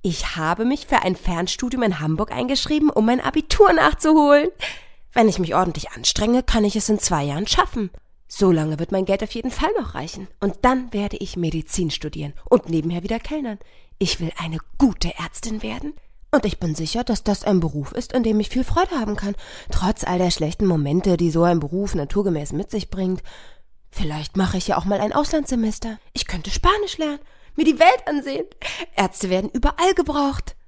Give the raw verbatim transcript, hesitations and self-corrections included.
Ich habe mich für ein Fernstudium in Hamburg eingeschrieben, um mein Abitur nachzuholen. Wenn ich mich ordentlich anstrenge, kann ich es in zwei Jahren schaffen. So lange wird mein Geld auf jeden Fall noch reichen. Und dann werde ich Medizin studieren und nebenher wieder kellnern. Ich will eine gute Ärztin werden. Und ich bin sicher, dass das ein Beruf ist, in dem ich viel Freude haben kann. Trotz all der schlechten Momente, die so ein Beruf naturgemäß mit sich bringt. Vielleicht mache ich ja auch mal ein Auslandssemester. Ich könnte Spanisch lernen, mir die Welt ansehen. Ärzte werden überall gebraucht.